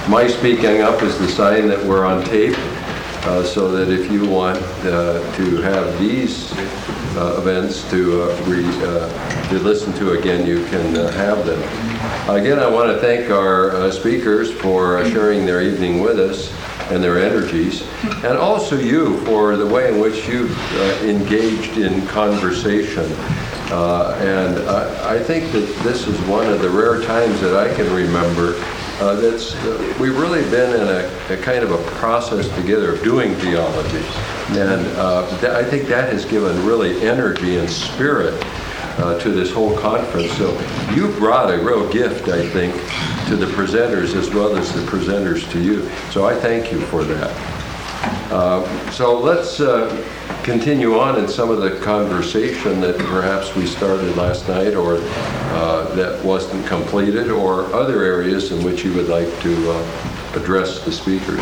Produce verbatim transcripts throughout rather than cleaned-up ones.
my speaking up is the sign that we're on tape, uh, so that if you want uh, to have these uh, events to, uh, re, uh, to listen to again, you can uh, have them. Again, I want to thank our uh, speakers for uh, sharing their evening with us and their energies, and also you for the way in which you've uh, engaged in conversation. Uh, and I, I think that this is one of the rare times that I can remember uh, that's uh, we've really been in a, a kind of a process together of doing theology, and uh, th- I think that has given really energy and spirit Uh, to this whole conference. So you brought a real gift, I think, to the presenters as well as the presenters to you. So I thank you for that. Uh, so let's uh, continue on in some of the conversation that perhaps we started last night, or uh, that wasn't completed, or other areas in which you would like to uh, address the speakers.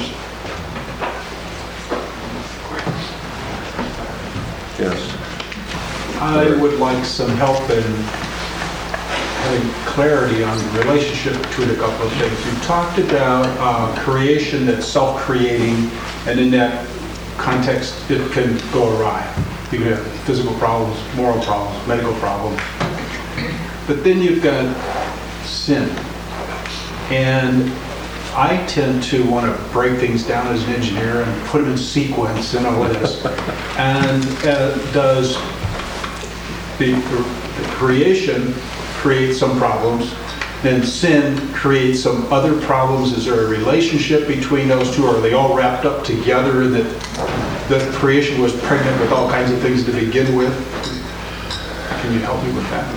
Yes. I would like some help in having clarity on the relationship between a couple of things. You talked about uh, creation that's self-creating, and in that context, it can go awry. You can have physical problems, moral problems, medical problems. But then you've got sin. And I tend to want to break things down as an engineer and put them in sequence and all this. And uh, does The, the creation creates some problems, then sin creates some other problems. Is there a relationship between those two, or are they all wrapped up together, that the creation was pregnant with all kinds of things to begin with? Can you help me with that?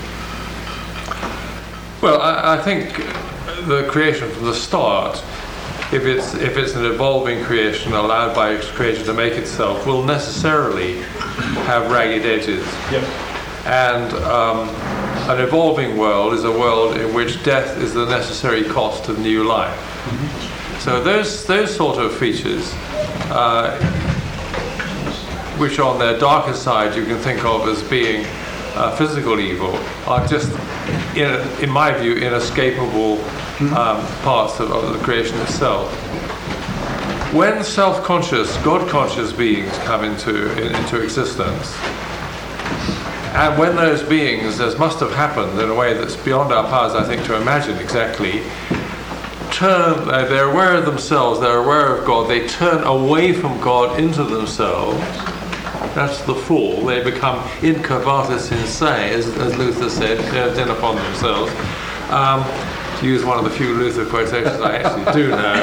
Well, I, I think the creation from the start, if it's if it's an evolving creation allowed by creation to make itself, will necessarily have ragged edges. Yep. And um, an evolving world is a world in which death is the necessary cost of new life. Mm-hmm. So those those sort of features, uh, which on their darker side you can think of as being uh, physical evil, are just, in, in my view, inescapable um, parts of, of the creation itself. When self-conscious, God-conscious beings come into in, into existence, and when those beings, as must have happened in a way that's beyond our powers, I think, to imagine exactly, turn, uh, they're aware of themselves, they're aware of God, they turn away from God into themselves. That's the fall. They become incurvatus in se, as, as Luther said, curved in upon themselves. Um, to use one of the few Luther quotations I actually do know.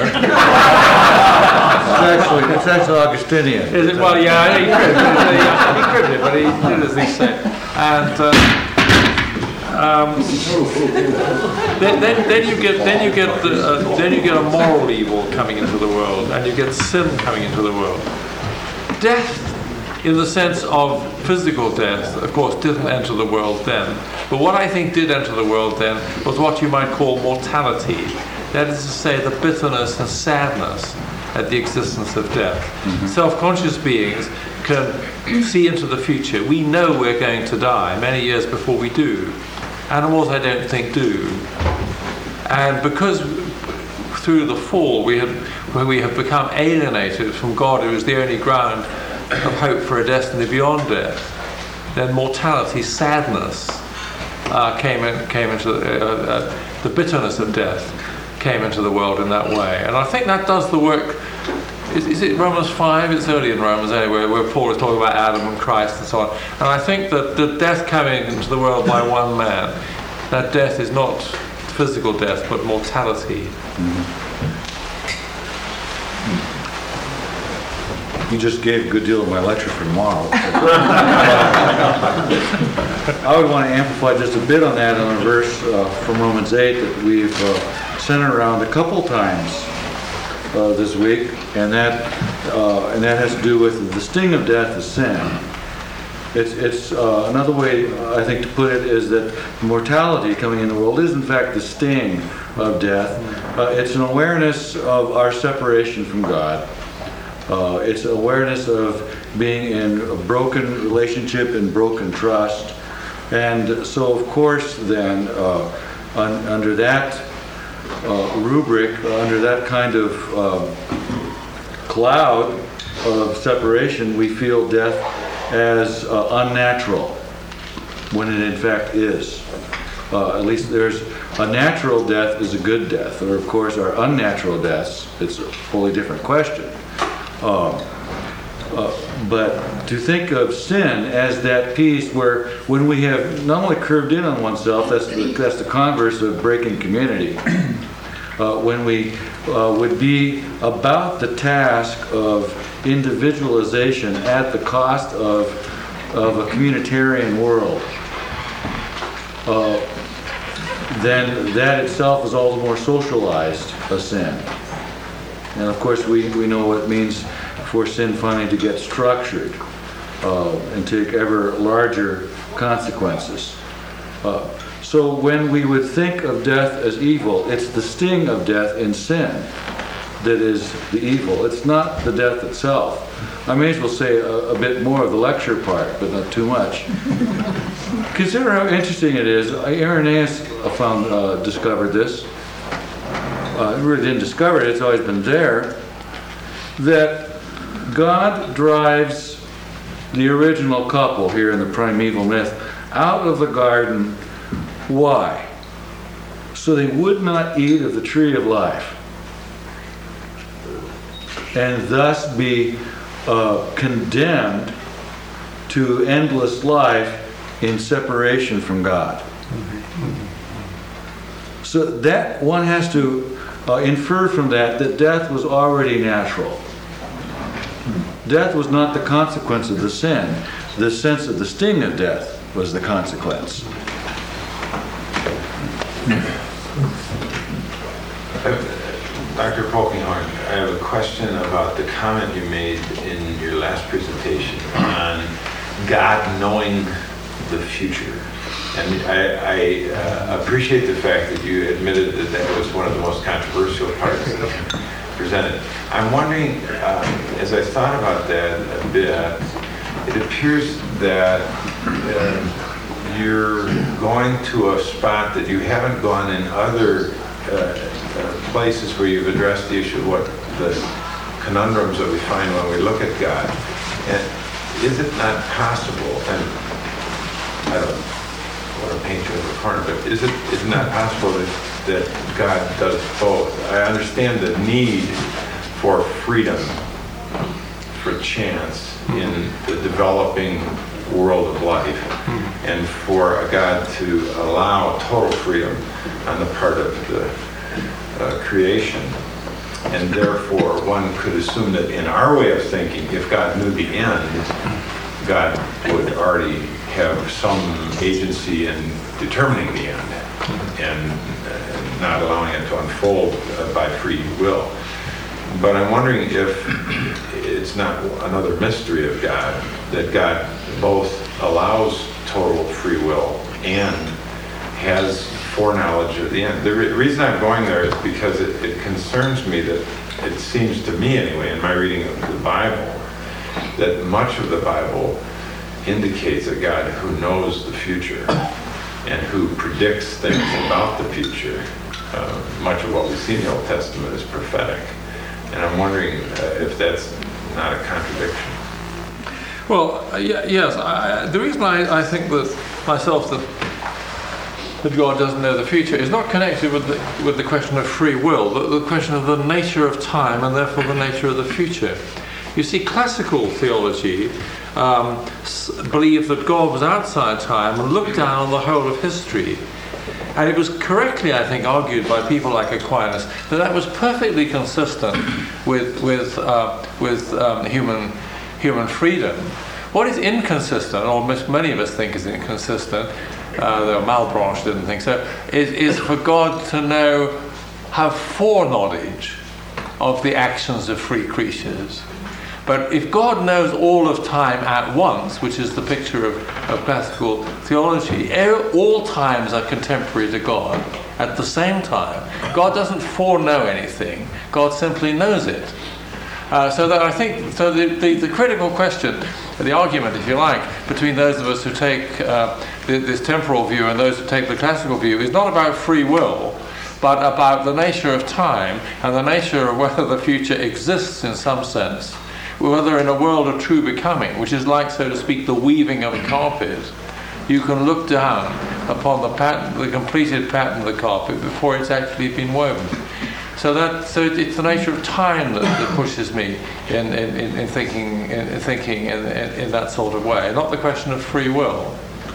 It's actually, it's actually Augustinian. Is it? Well, yeah, he cribbed it, but he did as he said. And uh, um, then, then, then you get, then you get, the, uh, then you get a moral evil coming into the world, and you get sin coming into the world. Death, in the sense of physical death, of course, didn't enter the world then. But what I think did enter the world then was what you might call mortality. That is to say, the bitterness and sadness at the existence of death. Mm-hmm. Self-conscious beings can see into the future. We know we're going to die many years before we do. Animals, I don't think, do. And because through the fall we have, when we have become alienated from God, who is the only ground of hope for a destiny beyond death, then mortality, sadness, uh, came in, came into the, uh, uh, the bitterness of death came into the world in that way. And I think that does the work. Is, is it Romans five? It's early in Romans anyway, where Paul is talking about Adam and Christ and so on. And I think that the death coming into the world by one man, that death is not physical death, but mortality. Mm-hmm. You just gave a good deal of my lecture for tomorrow. I would want to amplify just a bit on that on a verse uh, from Romans eight that we've uh, centered around a couple times uh, this week, and that uh, and that has to do with the sting of death is sin. It's it's uh, another way uh, I think to put it is that mortality coming in the world is in fact the sting of death. Uh, it's an awareness of our separation from God. Uh, it's awareness of being in a broken relationship and broken trust. And so, of course, then, uh, un- under that uh, rubric, under that kind of um, cloud of separation, we feel death as uh, unnatural, when it in fact is. Uh, at least there's a natural death is a good death, or of course our unnatural deaths, it's a wholly different question. Um, uh, but to think of sin as that piece where when we have not only curved in on oneself, that's the, that's the converse of breaking community, uh, when we uh, would be about the task of individualization at the cost of, of a communitarian world, uh, then that itself is all the more socialized a sin. And of course we, we know what it means for sin finally to get structured uh, and take ever larger consequences. Uh, so when we would think of death as evil, it's the sting of death in sin that is the evil. It's not the death itself. I may as well say a, a bit more of the lecture part, but not too much. Consider how interesting it is. Irenaeus found, uh, discovered this. Uh, he really didn't discover it, it's always been there, that God drives the original couple here in the primeval myth out of the garden. Why? So they would not eat of the tree of life and thus be uh, condemned to endless life in separation from God. So that one has to uh, infer from that that death was already natural. Death was not the consequence of the sin. The sense of the sting of death was the consequence. Doctor Polkinghorn, I have a question about the comment you made in your last presentation on God knowing the future. And I, I uh, appreciate the fact that you admitted that that was one of the most controversial parts that you presented. I'm wondering, uh, as I thought about that a bit, it appears that uh, you're going to a spot that you haven't gone in other uh, uh, places where you've addressed the issue of what the conundrums that we find when we look at God. And is it not possible, and I don't want to paint you in the corner, but is it is it not possible that, that God does both? I understand the need for freedom, for chance in the developing world of life, and for a God to allow total freedom on the part of the uh, creation. And therefore, one could assume that in our way of thinking, if God knew the end, God would already have some agency in determining the end and uh, not allowing it to unfold uh, by free will. But I'm wondering if it's not another mystery of God, that God both allows total free will and has foreknowledge of the end. The re- reason I'm going there is because it, it concerns me that, it seems to me anyway, in my reading of the Bible, that much of the Bible indicates a God who knows the future and who predicts things about the future. Uh, much of what we see in the Old Testament is prophetic. And I'm wondering uh, if that's not a contradiction. Well, uh, yeah, yes. I, the reason I, I think that myself that that God doesn't know the future is not connected with the with the question of free will, but the question of the nature of time and therefore the nature of the future. You see, classical theology um, s- believed that God was outside time and looked down on the whole of history. And it was correctly, I think, argued by people like Aquinas that that was perfectly consistent with with uh, with um, human human freedom. What is inconsistent, or many of us think is inconsistent, uh, though Malebranche didn't think so, is, is for God to know, have foreknowledge of the actions of free creatures. But if God knows all of time at once, which is the picture of, of classical theology, all times are contemporary to God at the same time. God doesn't foreknow anything. God simply knows it. Uh, so that I think, so the, the, the critical question, the argument, if you like, between those of us who take uh, this temporal view and those who take the classical view is not about free will, but about the nature of time and the nature of whether the future exists in some sense, whether in a world of true becoming, which is like, so to speak, the weaving of a carpet, you can look down upon the pattern, the completed pattern of the carpet before it's actually been woven. So that, so it's the nature of time that, that pushes me in, in, in, in thinking, in, in thinking in, in, in that sort of way, not the question of free will.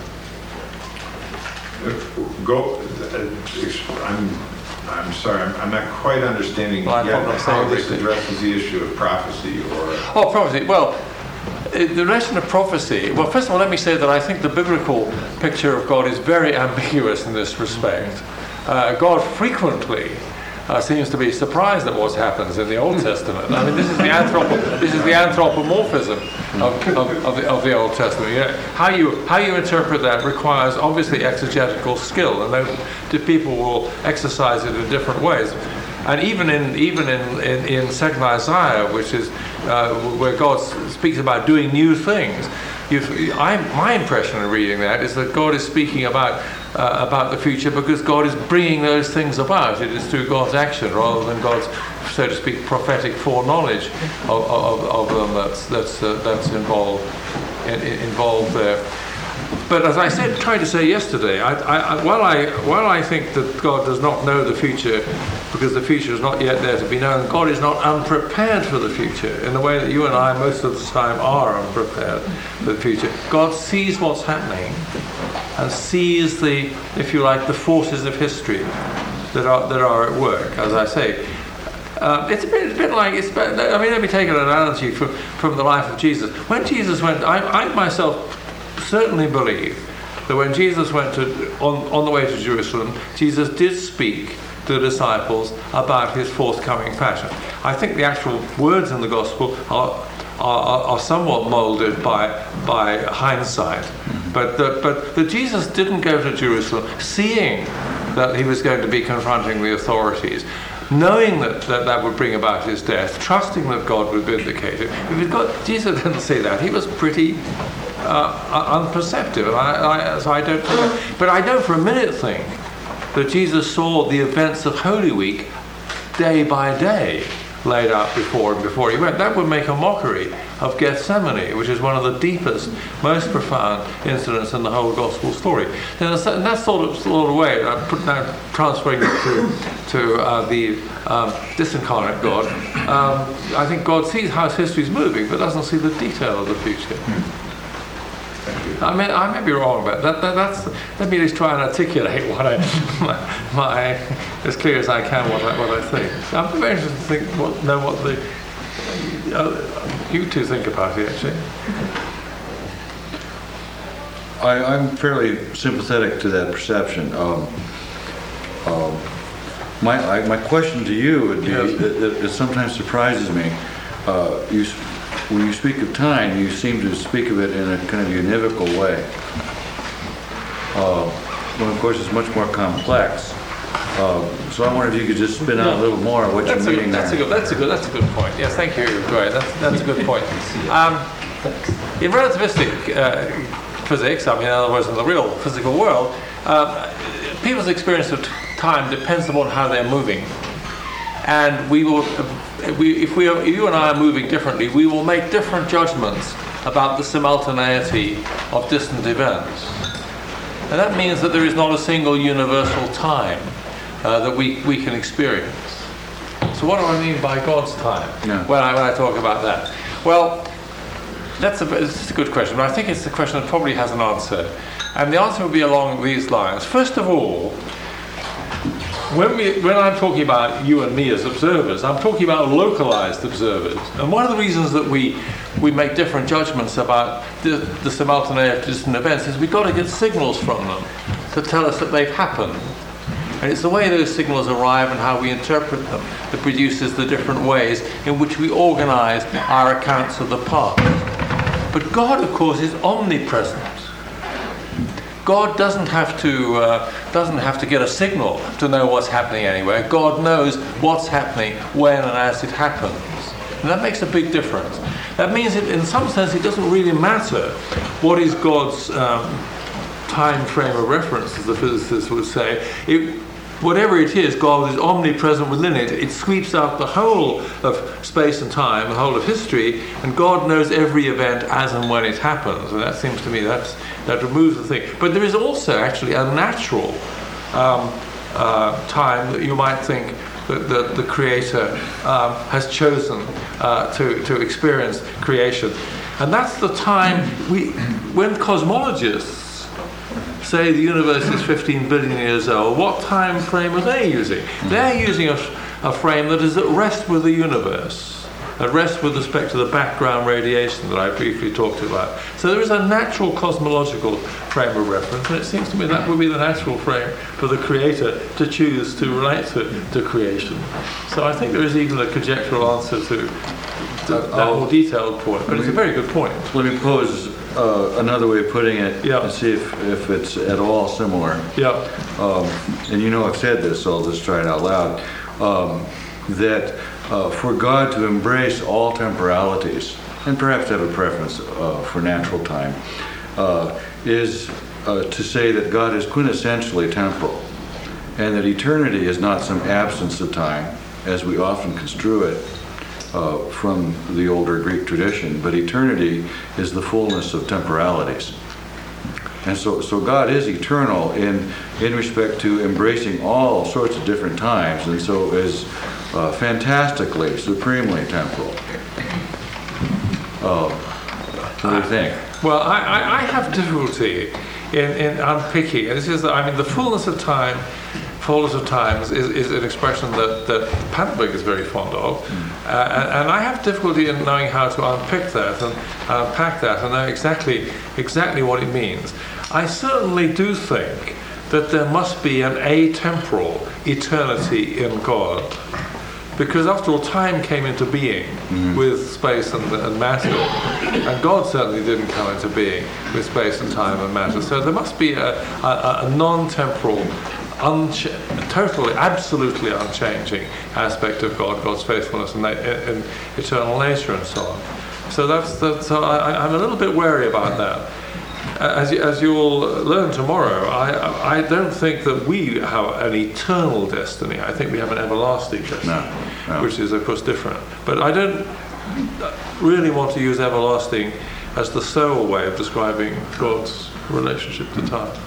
Go, uh, I'm, I'm sorry, I'm, I'm not quite understanding Well, I yet thought I how said this everything. addresses the issue of prophecy or... Oh, prophecy. Well, uh, the relation of prophecy. Well, first of all, let me say that I think the biblical picture of God is very ambiguous in this respect. Uh, God frequently uh, seems to be surprised at what happens in the Old Testament. I mean, this is the anthropo- this is the anthropomorphism of, of, of, the, of the Old Testament. You know, how you how you interpret that requires obviously exegetical skill, and though the people will exercise it in different ways. And even in even in, in, in Second Isaiah, which is uh, where God speaks about doing new things, you've, I, my impression of reading that is that God is speaking about uh, about the future because God is bringing those things about. It is through God's action rather than God's, so to speak, prophetic foreknowledge of, of, of them that's that's uh, that's involved in, in, involved there. But as I said, tried to say yesterday, I, I, while I while I think that God does not know the future because the future is not yet there to be known, God is not unprepared for the future in the way that you and I most of the time are unprepared for the future. God sees what's happening and sees the, if you like, the forces of history that are that are at work. As I say, uh, it's a bit, a bit like it's. I mean, let me take an analogy from from the life of Jesus. When Jesus went, I, I myself certainly believe that when Jesus went to on, on the way to Jerusalem, Jesus did speak to the disciples about his forthcoming passion. I think the actual words in the gospel are are, are somewhat molded by by hindsight, mm-hmm. but the, but the Jesus didn't go to Jerusalem seeing that he was going to be confronting the authorities, knowing that, that that would bring about his death, trusting that God would vindicate him. If it got, Jesus didn't say that. He was pretty uh, unperceptive, and I, I, so I don't. But I don't for a minute think that Jesus saw the events of Holy Week day by day laid out before him before he went. That would make a mockery of Gethsemane, which is one of the deepest, most profound incidents in the whole gospel story. And in that sort of, sort of way, I put now transferring it to, to uh, the um, disincarnate God, um, I think God sees how history is moving, but doesn't see the detail of the future. Hmm. I mean, I may be wrong, but that, that, that's. Let me just try and articulate what I, my, my as clear as I can what I, what I think. I'm very interested to think, what, know what the uh, you two think about it. Actually, I, I'm fairly sympathetic to that perception. Um, um, my I, my question to you would be, Yes. that, that it sometimes surprises me. Uh, you. When you speak of time, you seem to speak of it in a kind of univocal way. Uh, well, of course, it's much more complex. Uh, so I wonder if you could just spin out a little more of what that's you're a, meaning that's there. a good. That's a good. That's a good point. Yes, thank you. Right, that's that's a good point. Um, in relativistic uh, physics, I mean, in other words, in the real physical world, uh, people's experience of time depends upon how they're moving, and we will. We, if we are, if you and I are moving differently, we will make different judgments about the simultaneity of distant events. And that means that there is not a single universal time uh, that we, we can experience. So what do I mean by God's time Yeah. when, I, when I talk about that? Well, that's a, it's a good question, but I think it's a question that probably has an answer. And the answer would be along these lines. First of all, When, we, when I'm talking about you and me as observers, I'm talking about localized observers. And one of the reasons that we, we make different judgments about the, the simultaneity of distant events is we've got to get signals from them to tell us that they've happened. And it's the way those signals arrive and how we interpret them that produces the different ways in which we organize our accounts of the past. But God, of course, is omnipresent. God doesn't have to uh, doesn't have to get a signal to know what's happening anywhere. God knows what's happening when and as it happens, and that makes a big difference. That means, that in some sense, it doesn't really matter what is God's um, time frame of reference, as the physicists would say. It, whatever it is, God is omnipresent within it. It sweeps out the whole of space and time, the whole of history, and God knows every event as and when it happens. And that seems to me that's, that removes the thing. But there is also actually a natural um, uh, time that you might think that the, the Creator um, has chosen uh, to, to experience creation. And that's the time we, when cosmologists say the universe is fifteen billion years old, what time frame are they using? They're using a, a frame that is at rest with the universe, at rest with respect to the background radiation that I briefly talked about. So there is a natural cosmological frame of reference, and it seems to me that would be the natural frame for the Creator to choose to relate to, to creation. So I think there is even a conjectural answer to, to that more detailed point, but it's a very good point. Let me pose uh, another way of putting it Yeah. and see if, if it's at all similar. Yeah. Um, and you know I've said this, so I'll just try it out loud. Um, that uh, for God to embrace all temporalities, and perhaps have a preference uh, for natural time, uh, is uh, to say that God is quintessentially temporal, and that eternity is not some absence of time, as we often construe it uh, from the older Greek tradition, but eternity is the fullness of temporalities. And so, so God is eternal in in respect to embracing all sorts of different times, and so is uh, fantastically, supremely temporal. Uh, what do you think? Well, I, I, I have difficulty in, in unpicking. This is, I mean, the fullness of time, fullness of times is, is an expression that, that Pannenberg is very fond of, mm. uh, and, and I have difficulty in knowing how to unpick that and unpack that and know exactly exactly what it means. I certainly do think that there must be an atemporal eternity in God, because after all, time came into being mm-hmm. with space and, and matter, and God certainly didn't come into being with space and time and matter. So there must be a, a, a non-temporal, unch- totally, absolutely unchanging aspect of God, God's faithfulness and, and eternal nature and so on. So that's, that's so I, I'm a little bit wary about that. As, you, as you'll learn tomorrow, I, I don't think that we have an eternal destiny. I think we have an everlasting destiny, no, no. which is, of course, different. But I don't really want to use everlasting as the sole way of describing God's relationship to time.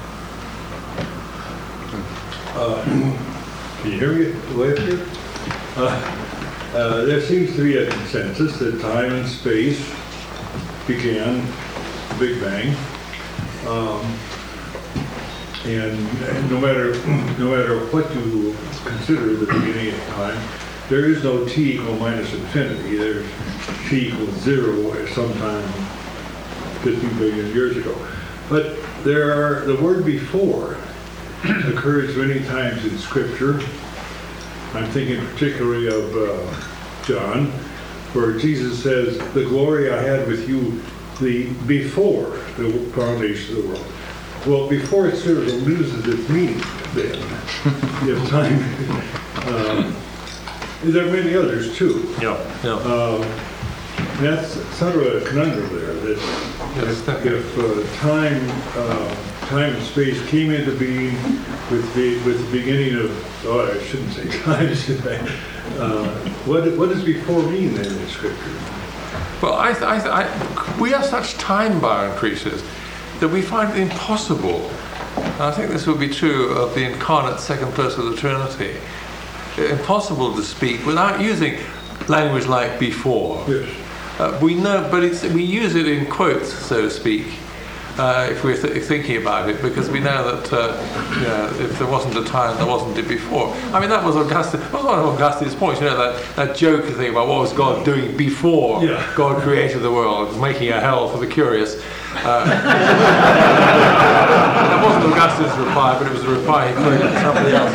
Uh, can you hear me, Lester? Uh, uh, there seems to be a consensus that time and space began the Big Bang. Um, and, and no matter no matter what you consider the beginning of time, there is no t equal minus infinity. There's t equals zero at some time fifteen billion years ago. But there are the word before occurs many times in Scripture. I'm thinking particularly of uh, John, where Jesus says, "The glory I had with you the before the foundation of the world." Well, before it sort of loses its meaning then. If time, um, there are many others too. Yeah, yeah. Um, that's sort of a conundrum there. That Yes, if, if uh, time, uh, time and space came into being with the with the beginning of, oh, I shouldn't say time, should I? Uh, what what does before mean then in Scripture? Well, I, th- I, th- I, we are such time-bound creatures that we find it impossible, and I think this would be true of the incarnate second person of the Trinity, impossible to speak without using language like before. Yes. Uh, we know, but it's, we use it in quotes, so to speak, uh, if we're th- thinking about it, because we know that uh, you know, if there wasn't a time, there wasn't it before. I mean, that was Augustine. That was one of Augustine's points. You know, that, that joke thing about what was God doing before Yeah. God created the world, making a hell for the curious. Uh, that wasn't Augustine's reply, but it was a reply he quoted to somebody else.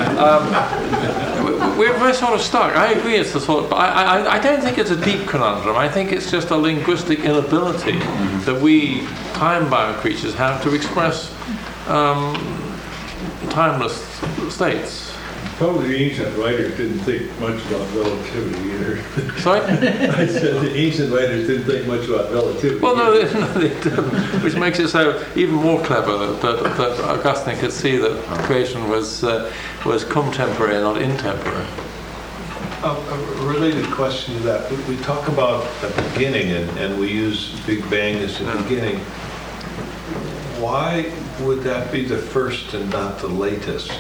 Um, we're, we're sort of stuck. I agree it's the sort of, but I, I, I don't think it's a deep conundrum. I think it's just a linguistic inability mm-hmm. that we time-bound creatures have to express um, timeless states. Probably the ancient writers didn't think much about relativity either. Sorry? I said the ancient writers didn't think much about relativity. Well, no, either. they, no, they didn't, which makes it so even more clever that, that, that Augustine could see that creation was uh, was cum tempore, not in tempore. A a related question to that, we- we talk about the beginning and, and we use Big Bang as the beginning. Why would that be the first and not the latest?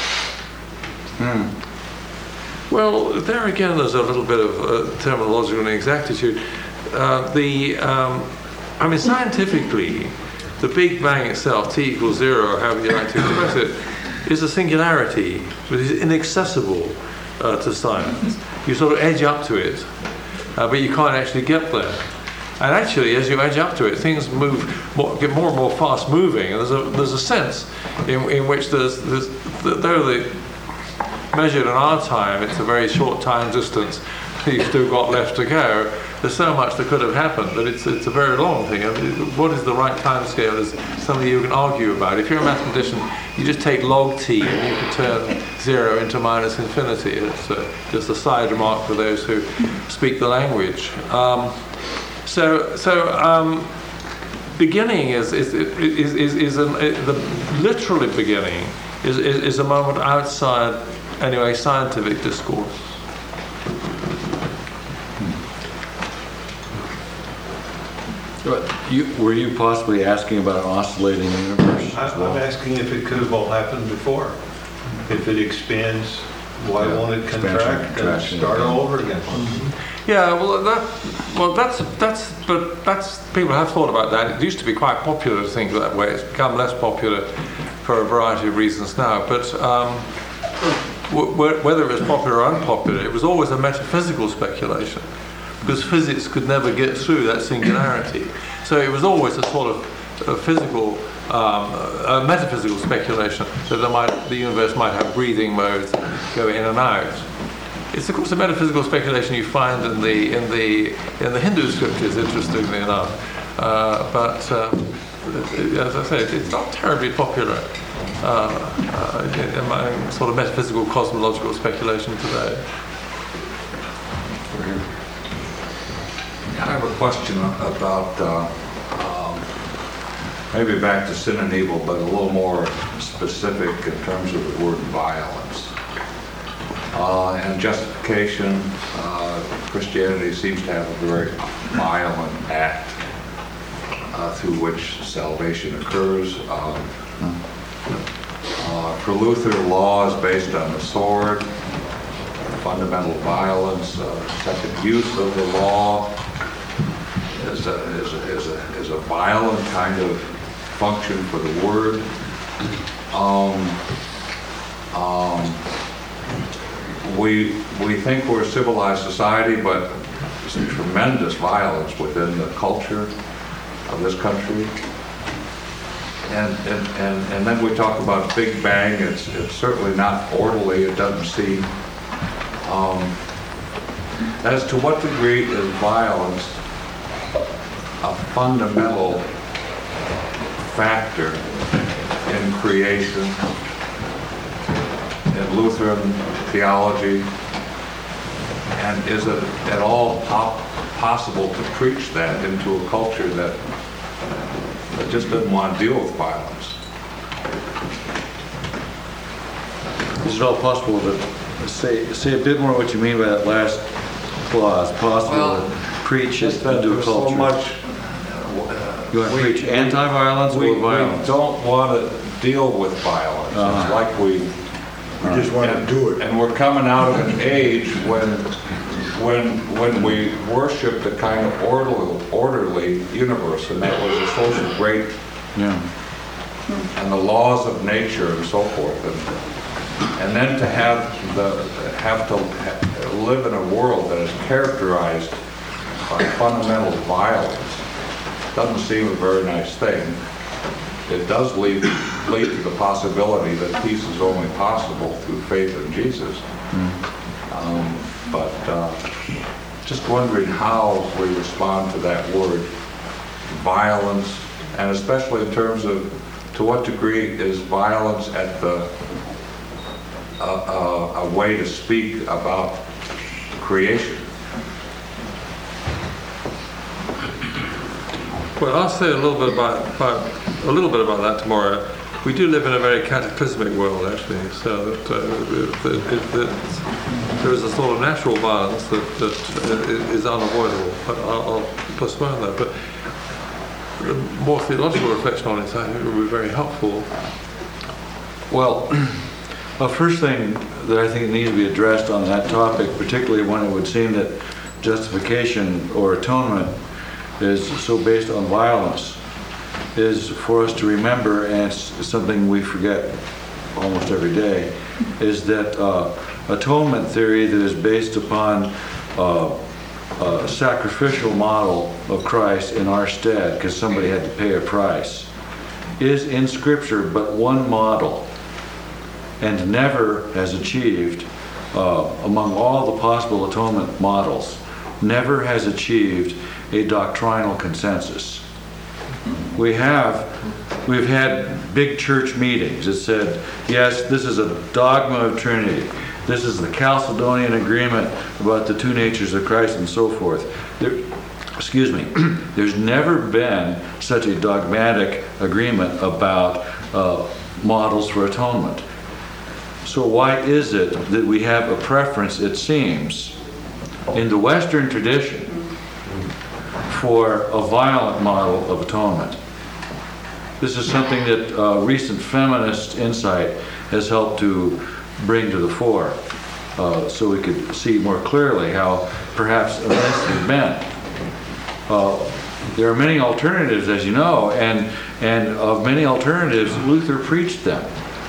Well, there again, there's a little bit of uh, terminological inexactitude. Uh, the, um, I mean, scientifically, the Big Bang itself, T equals zero, however you like to express it, is a singularity, which is inaccessible uh, to science. You sort of edge up to it, uh, but you can't actually get there. And actually, as you edge up to it, things move, more, get more and more fast moving. And there's a there's a sense in, in which there's, there's though the measured in our time, it's a very short time distance. You've still got left to go. There's so much that could have happened that it's it's a very long thing. I mean, what is the right time scale is something you can argue about. If you're a mathematician, you just take log t and you can turn zero into minus infinity. It's uh, just a side remark for those who speak the language. Um, so so um, beginning is is is is, is an, uh, the literally beginning is, is is a moment outside anyway scientific discourse. You, were you possibly asking about an oscillating universe I- as I'm well? asking if it could have all happened before. If it expands, why Yeah, won't it expansion, contract and contraction start again. all over again? Yeah, well, that, well, that's that's, but that's people have thought about that. It used to be quite popular to think that way. It's become less popular for a variety of reasons now. But um, w- w- whether it was popular or unpopular, it was always a metaphysical speculation, because physics could never get through that singularity. So it was always a sort of a physical, um, a metaphysical speculation that there might, the universe might have breathing modes, go in and out. It's of course a metaphysical speculation you find in the in the in the Hindu scriptures, interestingly enough. Uh, but um, as I said, it's not terribly popular uh, uh, among sort of metaphysical cosmological speculation today. I have a question about, uh, um, maybe back to sin and evil, but a little more specific in terms of the word violence. Uh, and justification, uh, Christianity seems to have a very violent act uh, through which salvation occurs. Um, uh, for Luther, law is based on the sword, fundamental violence, uh, second use of the law is a, is a, is a, is a violent kind of function for the word. Um, um, we, we think we're a civilized society, but there's some tremendous violence within the culture of this country. And, and, and, and then we talk about Big Bang. It's, it's certainly not orderly, it doesn't seem. Um, as to what degree is violence a fundamental factor in creation, in Lutheran theology, and is it at all po- possible to preach that into a culture that, that just doesn't want to deal with violence? Is it all possible to say, say a bit more what you mean by that last clause, possible Well, to preach it Just that into a there's so culture? much. You want to we- preach anti-violence We, or we violence? don't want to deal with violence. Uh-huh. It's like we We just want to do it. And we're coming out of an age when, when, when we worshiped a kind of orderly, orderly universe, and that was a source of great, Yeah. and the laws of nature and so forth. And, and then to have the, have to ha- live in a world that is characterized by fundamental violence doesn't seem a very nice thing. It does lead, lead to the possibility that peace is only possible through faith in Jesus. Um, but uh, just wondering how we respond to that word, violence, and especially in terms of to what degree is violence at the a, a, a way to speak about creation. Well, I'll say a little bit about, about a little bit about that tomorrow. We do live in a very cataclysmic world, actually, so that, uh, that, that, that there is a sort of natural violence that, that is unavoidable. But I'll, I'll postpone that. But the more theological reflection on it, I think, would be very helpful. Well, the first thing that I think needs to be addressed on that topic, particularly when it would seem that justification or atonement is so based on violence, is for us to remember, and it's something we forget almost every day, is that uh, atonement theory that is based upon uh, a sacrificial model of Christ in our stead, because somebody had to pay a price, is in Scripture but one model, and never has achieved, uh, among all the possible atonement models, never has achieved a doctrinal consensus. We have, we've had big church meetings that said, yes, this is a dogma of Trinity. This is the Chalcedonian Agreement about the two natures of Christ and so forth. There, excuse me, there's never been such a dogmatic agreement about uh, models for atonement. So why is it that we have a preference, it seems, in the Western tradition for a violent model of atonement? This is something that uh, recent feminist insight has helped to bring to the fore, uh, so we could see more clearly how perhaps this has been. Uh, there are many alternatives, as you know, and, and of many alternatives, Luther preached them.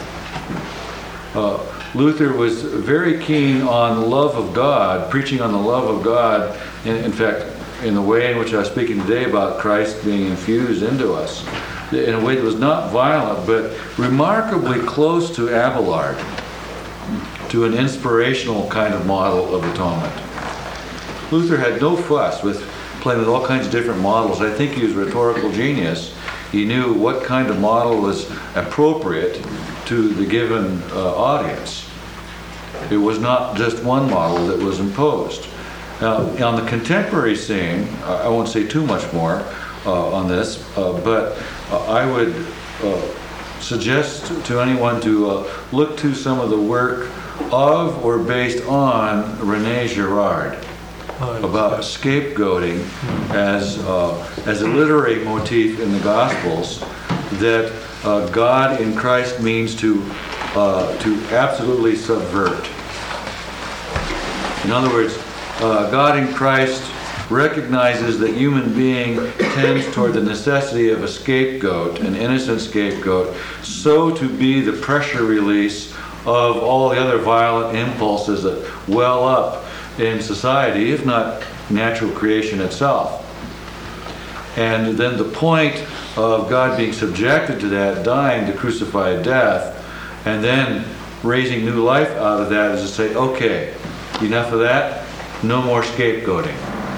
Uh, Luther was very keen on the love of God, preaching on the love of God, in, in fact, in the way in which I was speaking today about Christ being infused into us, in a way that was not violent, but remarkably close to Abelard, to an inspirational kind of model of atonement. Luther had no fuss with playing with all kinds of different models. I think he was a rhetorical genius. He knew what kind of model was appropriate to the given uh, audience. It was not just one model that was imposed. Now, on the contemporary scene, I won't say too much more uh, on this, uh, but uh, I would uh, suggest to anyone to uh, look to some of the work of or based on René Girard about scapegoating as, uh, as a literary motif in the Gospels, that uh, God in Christ means to, uh, to absolutely subvert. In other words, Uh, God in Christ recognizes that human being tends toward the necessity of a scapegoat, an innocent scapegoat, so to be the pressure release of all the other violent impulses that well up in society, if not natural creation itself. And then the point of God being subjected to that, dying the crucified death, and then raising new life out of that, is to say, okay, enough of that. No more scapegoating.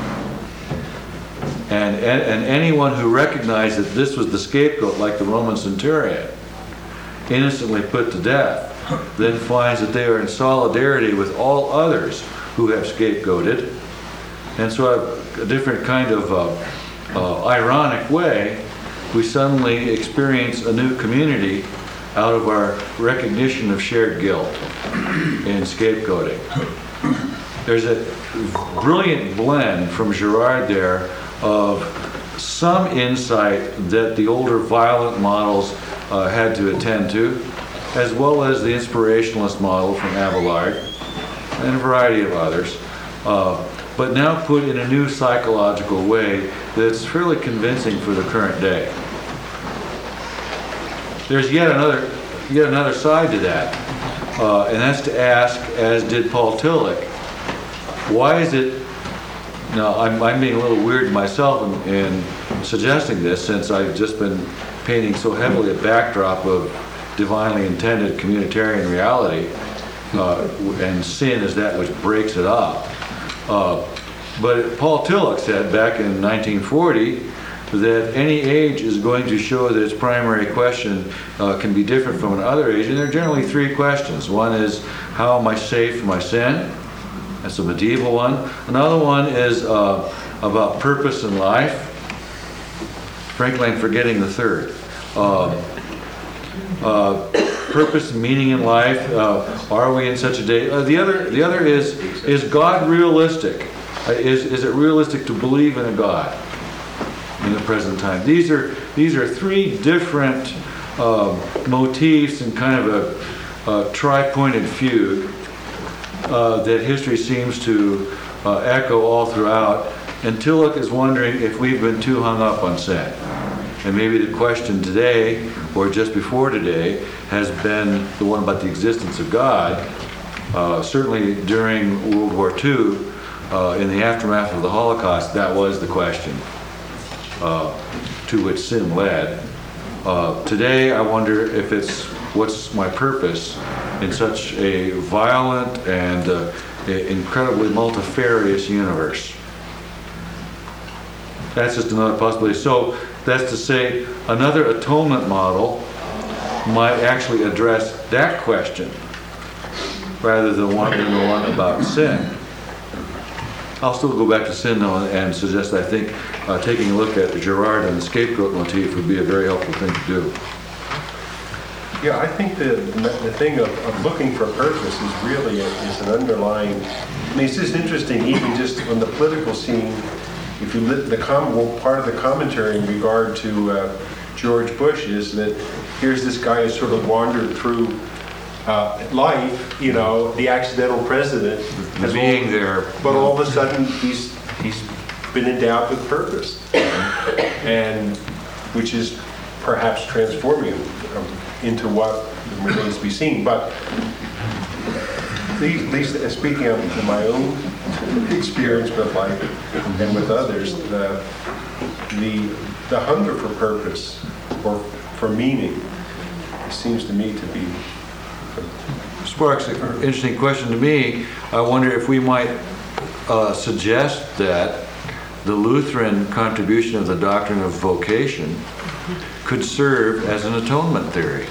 And, and, and anyone who recognized that this was the scapegoat, like the Roman centurion, innocently put to death, then finds that they are in solidarity with all others who have scapegoated. And so a, a different kind of uh, uh, ironic way, we suddenly experience a new community out of our recognition of shared guilt in scapegoating. There's a brilliant blend from Girard there of some insight that the older violent models uh, had to attend to, as well as the inspirationalist model from Abelard and a variety of others, uh, but now put in a new psychological way that's fairly convincing for the current day. There's yet another, yet another side to that, uh, and that's to ask, as did Paul Tillich, why is it, now I'm, I'm being a little weird myself in, in suggesting this, since I've just been painting so heavily a backdrop of divinely intended communitarian reality, uh, and sin is that which breaks it up. Uh, but Paul Tillich said back in nineteen forty that any age is going to show that its primary question uh, can be different from another age, and there are generally three questions. One is, how am I saved from my sin? That's a medieval one. Another one is uh, about purpose in life. Frankly, I'm forgetting the third. Uh, uh, purpose and meaning in life. Uh, are we in such a day? Uh, the other, the other is, is God realistic? Uh, is, is it realistic to believe in a God in the present time? These are, these are three different uh, motifs in kind of a, a tri-pointed fugue uh, that history seems to uh, echo all throughout. And Tillich is wondering if we've been too hung up on sin. And maybe the question today, or just before today, has been the one about the existence of God. Uh, certainly during World War Two, uh, in the aftermath of the Holocaust, that was the question uh, to which sin led. Uh, today, I wonder if it's, what's my purpose in such a violent and uh, incredibly multifarious universe? That's just another possibility. So that's to say, another atonement model might actually address that question rather than one, than the one about sin. I'll still go back to sin though and suggest I think uh, taking a look at Girard and the scapegoat motif would be a very helpful thing to do. Yeah, I think the the thing of, of looking for purpose is really a, is an underlying. I mean, it's just interesting, even just on the political scene. If you lit the com, well, part of the commentary in regard to uh, George Bush is that here's this guy who sort of wandered through uh, life, you know, the accidental president, has Being all, there, but all of a sudden he's he's been endowed with purpose, and which is perhaps transforming him into what remains to be seen. But at least uh, speaking of my own experience with life and with others, the the the hunger for purpose or for meaning seems to me to be sparks an interesting question to me. I wonder if we might uh, suggest that the Lutheran contribution of the doctrine of vocation could serve as an atonement theory.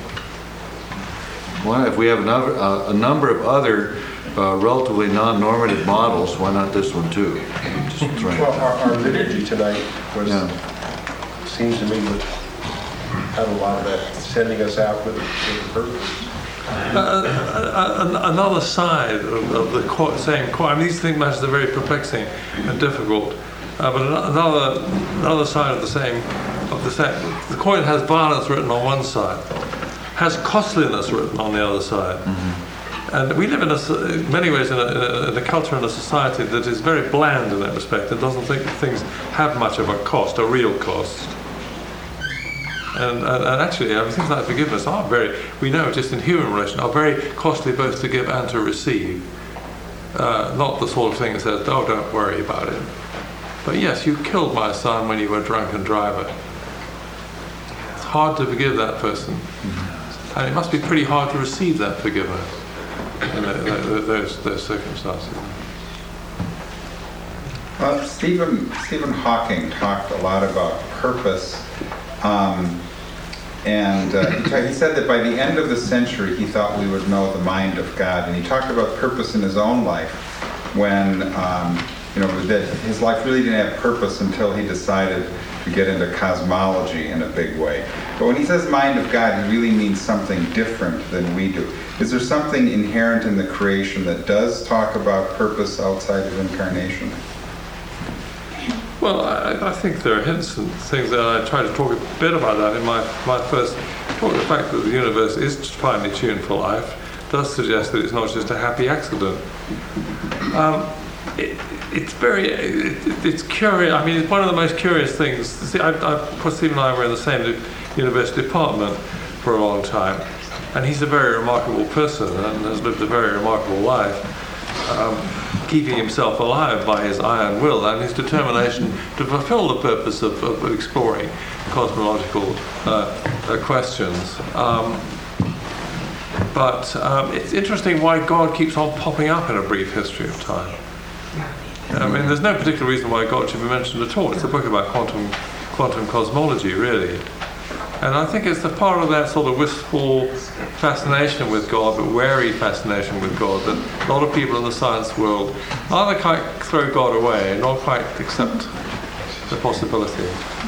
Well, if we have another, uh, a number of other uh, relatively non-normative models, why not this one too? Just trying well. to- Our, our liturgy tonight was Yeah. seems to me to have a lot of that, sending us out with, with a purpose. Uh, an- another side of, of the co- same coin. I mean, these things matters are very perplexing and difficult. Uh, but ano- another another side of the same of the same. The coin has violence written on one side, has costliness written on the other side. Mm-hmm. And we live in, a, in many ways in a, in, a, in a culture and a society that is very bland in that respect and doesn't think things have much of a cost, a real cost. And, and, and actually, I mean, things like forgiveness are very, we know just in human relation, are very costly both to give and to receive. Uh, not the sort of thing that says, oh, don't worry about it. But yes, you killed my son when you were a drunken driver. It's hard to forgive that person. Mm-hmm. And it must be pretty hard to receive that forgiveness in the, the, those, those circumstances. Well, Stephen, Stephen Hawking talked a lot about purpose. Um, and uh, he, ta- he said that by the end of the century, he thought we would know the mind of God. And he talked about purpose in his own life when, um, you know, that his life really didn't have purpose until he decided to get into cosmology in a big way. But when he says mind of God, he really means something different than we do. Is there something inherent in the creation that does talk about purpose outside of incarnation? Well, I, I think there are hints and things that I try to talk a bit about that in my, my first talk. The fact that the universe is finely tuned for life does suggest that it's not just a happy accident. Um, it, it's very, it, it's curious. I mean, it's one of the most curious things. See, I, I, Steve and I were in the same university department for a long time, and he's a very remarkable person and has lived a very remarkable life. Um, keeping himself alive by his iron will and his determination to fulfill the purpose of, of exploring cosmological uh, uh, questions. Um, but um, it's interesting why God keeps on popping up in a brief history of time. I mean, there's no particular reason why God should be mentioned at all. It's a book about quantum quantum cosmology, really. And I think it's the part of that sort of wistful fascination with God, but wary fascination with God, that a lot of people in the science world either quite throw God away nor quite accept the possibility.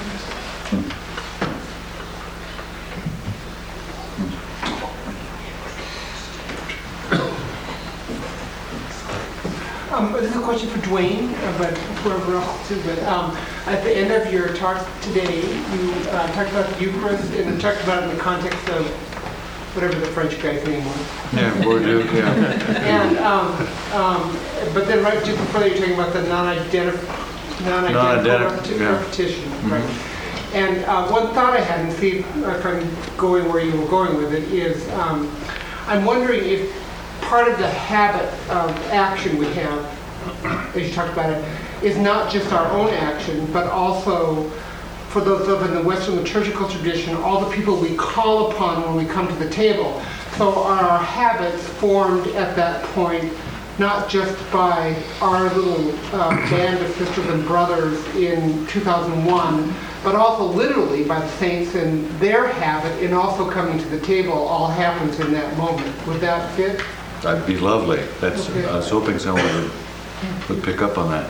Um, this is a question for Dwayne, uh, but whoever else too. But um, at the end of your talk today, you uh, talked about the Eucharist and talked about it in the context of whatever the French guy's name was. Yeah, Bourdieu, yeah. And um, um, but then right just before that, you're talking about the non-identical non-identical Non-identi- repeti- yeah. repetition, right? And uh, one thought I had, and see if I'm going where you were going with it, is um, I'm wondering if part of the habit of action we have, as you talked about it, is not just our own action, but also for those of in the Western liturgical tradition, all the people we call upon when we come to the table. So are our habits formed at that point, not just by our little uh, band of sisters and brothers in two thousand one, but also literally by the saints and their habit in also coming to the table all happens in that moment. Would that fit? That'd be lovely. That's, Okay. I was hoping someone would, would pick up on that.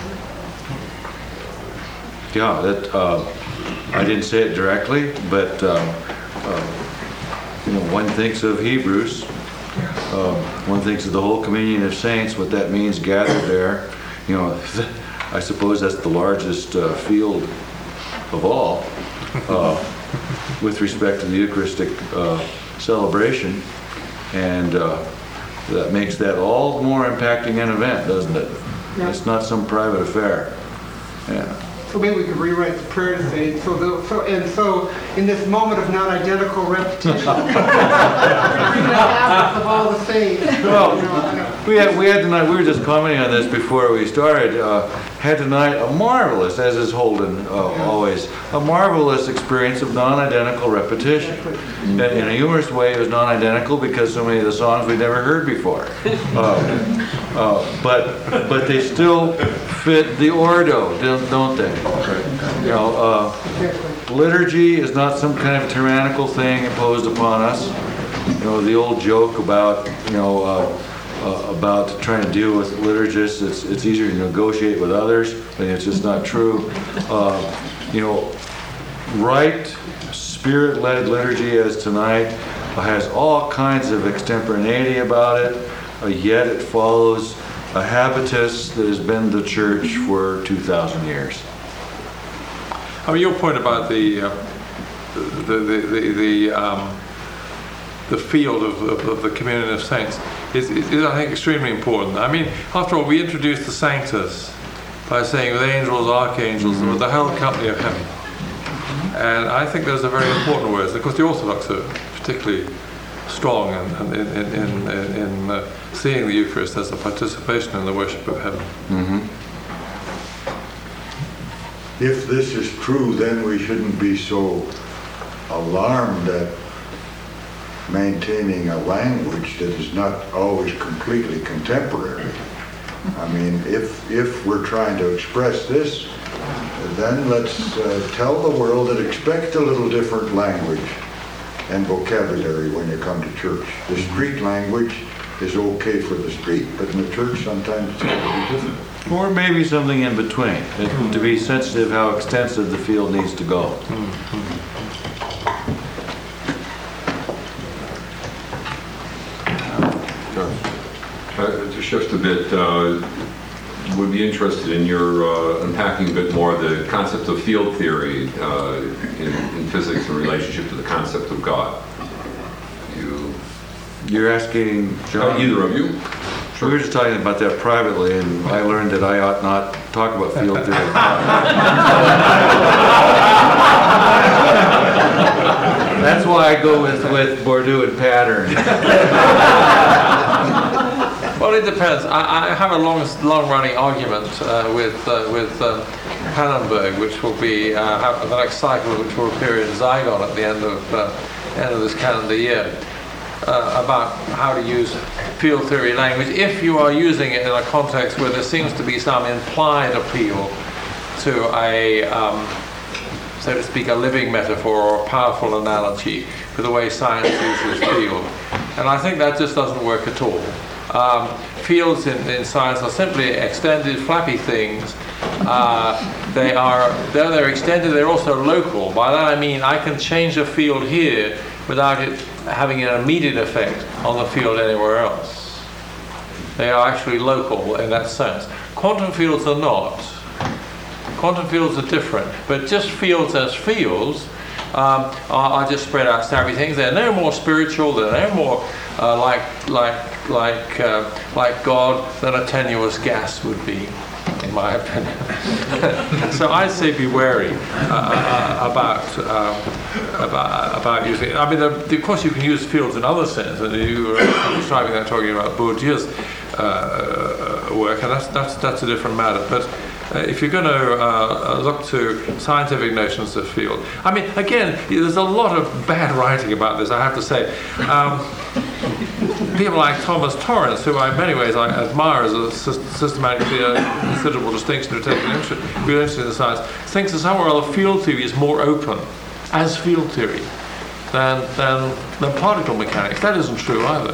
Yeah, that, uh, I didn't say it directly, but, um, uh, you know, one thinks of Hebrews, uh, one thinks of the whole communion of saints, what that means gathered there. You know, I suppose that's the largest uh, field of all uh, with respect to the Eucharistic uh, celebration. And uh, that makes that all the more impacting an event, doesn't it? Yeah. It's not some private affair. Yeah. So maybe we could rewrite the prayer to say, so, the, so and so in this moment of non-identical repetition, bring the habits of all the saints. Well, You know, I don't- we had, we had tonight, we were just commenting on this before we started, uh, had tonight a marvelous, as is Holden uh, always, a marvelous experience of non-identical repetition. In, in a humorous way, it was non-identical because so many of the songs we'd never heard before. Uh, uh, but, but they still fit the ordo, don't don't they? You know, uh, liturgy is not some kind of tyrannical thing imposed upon us. You know, the old joke about, you know, uh, uh, about trying to deal with liturgists, it's, it's easier to negotiate with others, but it's just not true. Uh, you know, right spirit-led liturgy as tonight has all kinds of extemporaneity about it, uh, yet it follows a habitus that has been the church for two thousand years. I mean, your point about the uh, the the the, the, um, the field of, of, of the communion of saints is, is, is, I think, extremely important. I mean, after all, we introduced the Sanctus by saying with angels, archangels, and with the whole company of heaven. And I think those are very important words. Of course, the Orthodox are particularly strong in, in, in, in, in uh, seeing the Eucharist as a participation in the worship of heaven. Mm-hmm. If this is true, then we shouldn't be so alarmed at maintaining a language that is not always completely contemporary. I mean, if if we're trying to express this, then let's uh, tell the world that expect a little different language and vocabulary when you come to church. The street language is okay for the street, but in the church sometimes it's going to be different. Or maybe something in between, uh, to be sensitive how extensive the field needs to go. Uh, To shift a bit, uh, would be interested in your uh, unpacking a bit more the concept of field theory uh, in, in physics in relationship to the concept of God. You, You're asking John? uh, either of you. We were just talking about that privately, and I learned that I ought not talk about field theory. That's why I go with, with Bourdieu and pattern. Well, it depends. I, I have a long, long-running argument uh, with uh, with um, Pannenberg, which will be uh, have the next cycle, which will appear in Zygon at the end of uh, end of this calendar year, uh, about how to use field theory language if you are using it in a context where there seems to be some implied appeal to a um, so to speak, a living metaphor or a powerful analogy for the way science uses field. And I think that just doesn't work at all. Um, fields in, in science are simply extended, flappy things. Uh, they are, though they're extended, they're also local. By that I mean I can change a field here without it having an immediate effect on the field anywhere else. They are actually local in that sense. Quantum fields are not. Quantum fields are different, but just fields as fields um, are, are just spread out savvy things. They're no more spiritual, they're no more uh, like like like uh, like God than a tenuous gas would be, in my opinion. So I'd say be wary uh, uh, about um, about about using. I mean, the, of course, you can use fields in other sense, and you were describing that talking about Bourdieu's uh, work, and that's that's that's a different matter, but. Uh, if you're going to uh, look to scientific notions of field, I mean, again, there's a lot of bad writing about this, I have to say. Um, people like Thomas Torrance, who I in many ways I admire as a sy- systematically a considerable distinction to take an interest, real interest in the science, thinks that somewhere else field theory is more open as field theory than, than, than particle mechanics. That isn't true either.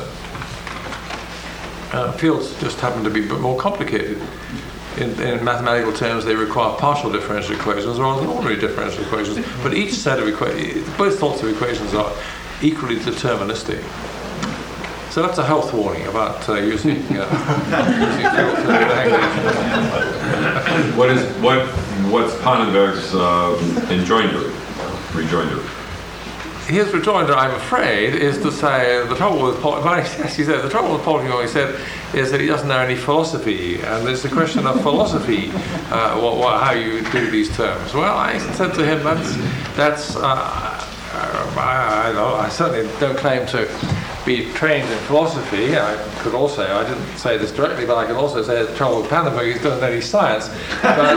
Uh, fields just happen to be a bit more complicated. In, in mathematical terms, they require partial differential equations rather than ordinary differential equations. But each set of equations, both sorts of equations are equally deterministic. So that's a health warning about uh, using, uh, using field theory language. What is what? What's Pannenberg's uh, enjoinder, rejoinder? His rejoinder, I'm afraid, is to say the trouble with Paul, as he said, the trouble with Paul he said, is that he doesn't know any philosophy, and it's a question of philosophy, uh, what, what, how you do these terms. Well, I said to him, that's, that's uh, I, I, don't, I certainly don't claim to be trained in philosophy. I could also, I didn't say this directly, but I could also say the trouble with Pannenberg is he doesn't know any science. But,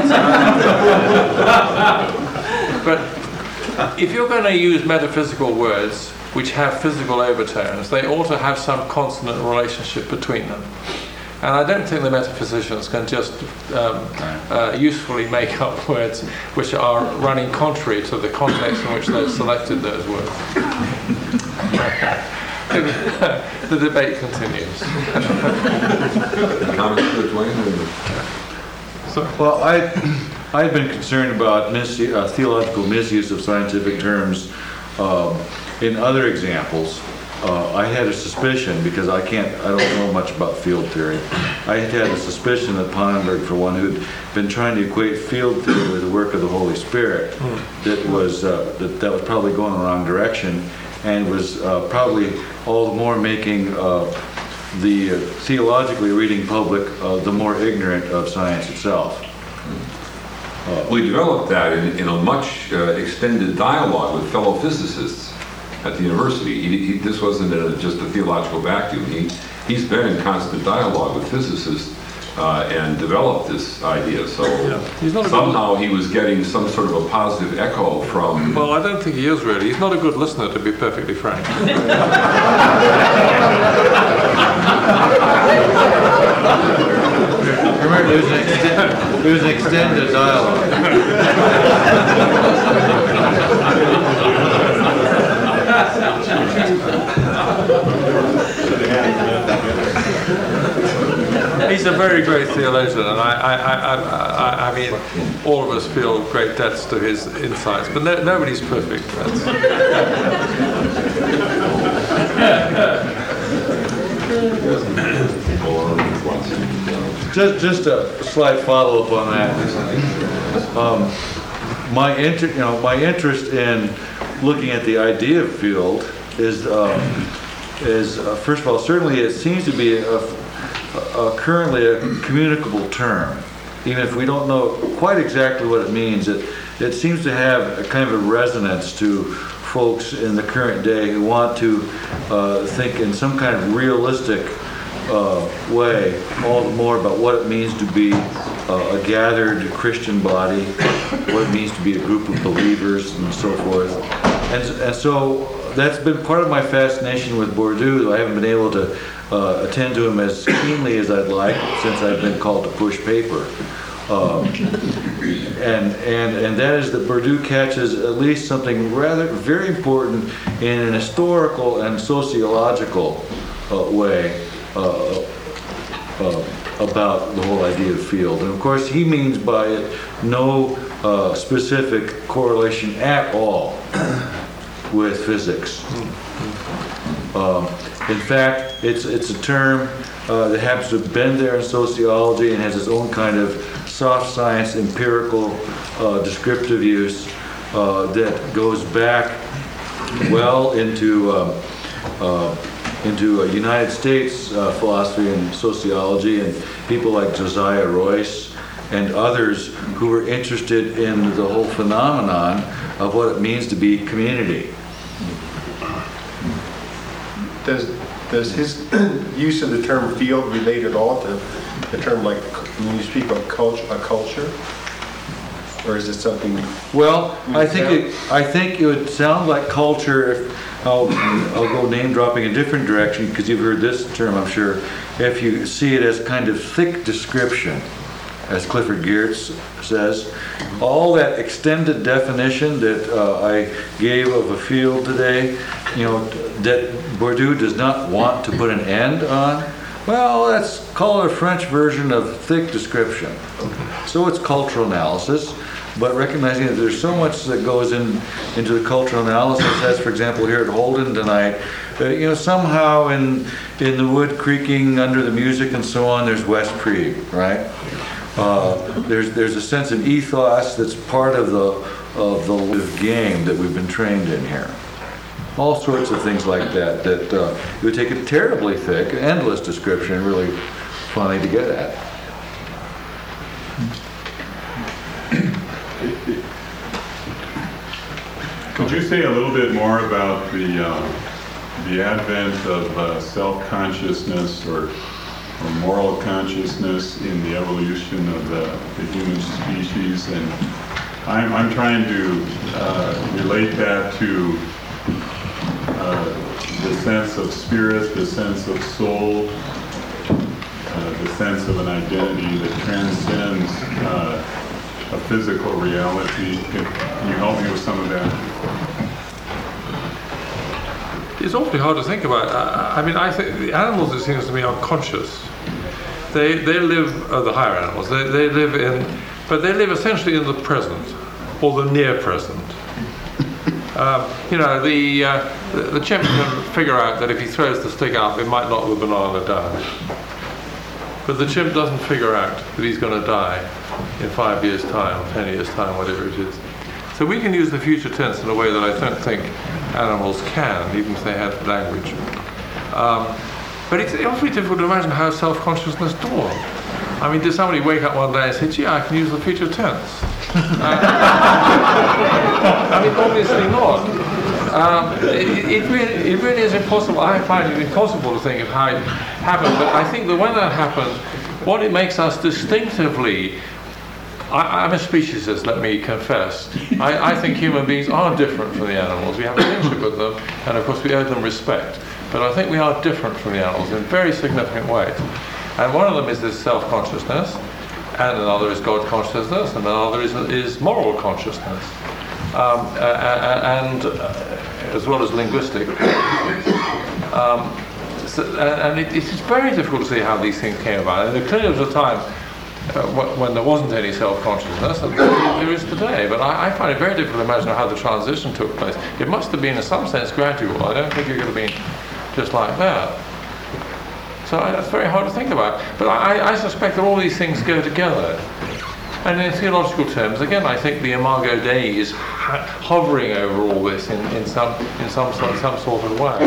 uh, but if you're going to use metaphysical words which have physical overtones, they ought to have some consonant relationship between them. And I don't think the metaphysicians can just um, uh, usefully make up words which are running contrary to the context in which they've selected those words. The debate continues. Comments, Judge Wayne? Well, I, I've been concerned about mis- uh, theological misuse of scientific terms um, in other examples. Uh, I had a suspicion, because I can't, I don't know much about field theory. I had had a suspicion that Pannenberg, for one, who'd been trying to equate field theory with the work of the Holy Spirit, mm. that was uh, that, that was probably going in the wrong direction, and was uh, probably all the more making uh, the uh, theologically reading public uh, the more ignorant of science itself. Uh, we developed that in, in a much uh, extended dialogue with fellow physicists at the university. He, he, this wasn't a, just a theological vacuum. He, he's been in constant dialogue with physicists uh, and developed this idea. So yeah. somehow he was getting some sort of a positive echo from... Well, I don't think he is really. He's not a good listener, to be perfectly frank. Remember, it was an, extend, it was an extended dialogue. He's a very great theologian, and I, I, I, I, I mean, all of us feel great debts to his insights, but no, nobody's perfect. Just, just a slight follow-up on that. Um, my inter, you know, my interest in looking at the idea of field is, um, is uh, first of all, certainly it seems to be a, a, a currently a communicable term. Even if we don't know quite exactly what it means, it it seems to have a kind of a resonance to folks in the current day who want to uh, think in some kind of realistic Uh, way, all the more about what it means to be uh, a gathered Christian body, what it means to be a group of believers, and so forth. And, and so that's been part of my fascination with Bourdieu, though I haven't been able to uh, attend to him as keenly as I'd like, since I've been called to push paper. Um, and, and, and that is that Bourdieu catches at least something rather, very important in an historical and sociological uh, way uh, uh, about the whole idea of field. And of course, he means by it no uh, specific correlation at all with physics. Um, in fact, it's, it's a term uh, that happens to have been there in sociology and has its own kind of soft science, empirical, uh, descriptive use uh, that goes back well into um, uh, into uh, United States uh, philosophy and sociology, and people like Josiah Royce and others who were interested in the whole phenomenon of what it means to be community. Does, does his use of the term field relate at all to the term, like when you speak of culture, a culture? Or is it something? Well, I think it, I think it would sound like culture if, I'll, I'll go name dropping a different direction, because you've heard this term, I'm sure, if you see it as kind of thick description, as Clifford Geertz says. All that extended definition that uh, I gave of a field today, you know, that Bourdieu does not want to put an end on, well, let's call it a French version of thick description. So it's cultural analysis, but recognizing that there's so much that goes in into the cultural analysis, as for example here at Holden tonight, uh, you know, somehow in in the wood creaking under the music and so on, there's West Krieg, right? Uh, there's there's a sense of ethos that's part of the of the game that we've been trained in here. All sorts of things like that that uh, it would take a terribly thick, endless description, really funny to get at. Could you say a little bit more about the uh, the advent of uh, self-consciousness or or moral consciousness in the evolution of the, the human species? And I'm, I'm trying to uh, relate that to uh, the sense of spirit, the sense of soul, uh, the sense of an identity that transcends uh, a physical reality. Can, can you help me with some of that? It's awfully hard to think about. I, I mean, I think the animals, it seems to me, are conscious. They they live, uh, the higher animals, they, they live in, but they live essentially in the present, or the near present. Um, you know, the, uh, the the chimp can figure out that if he throws the stick up, it might knock the banana down. But the chimp doesn't figure out that he's going to die in five years' time, or ten years' time, whatever it is. So we can use the future tense in a way that I don't think animals can, even if they had language. Um, but it's awfully difficult to imagine how self-consciousness dawned. I mean, did somebody wake up one day and say, gee, I can use the future tense? Uh, I mean, obviously not. Um, it, it, really, it really is impossible. I find it impossible to think of how it happened, but I think that when that happened, what it makes us distinctively, I, I'm a speciesist, let me confess. I, I think human beings are different from the animals. We have a kinship with them, and of course we owe them respect. But I think we are different from the animals in very significant ways. And one of them is this self-consciousness, and another is God consciousness, and another is, is moral consciousness, um, uh, and uh, as well as linguistic. Um, so, and it, it's very difficult to see how these things came about. And clearly there was a time uh, when there wasn't any self-consciousness, and there is today. But I, I find it very difficult to imagine how the transition took place. It must have been in some sense gradual. I don't think it could have been just like that. So I, that's very hard to think about. But I, I suspect that all these things go together. And in theological terms, again, I think the Imago Dei is ha- hovering over all this in, in some in some sort, some sort of way.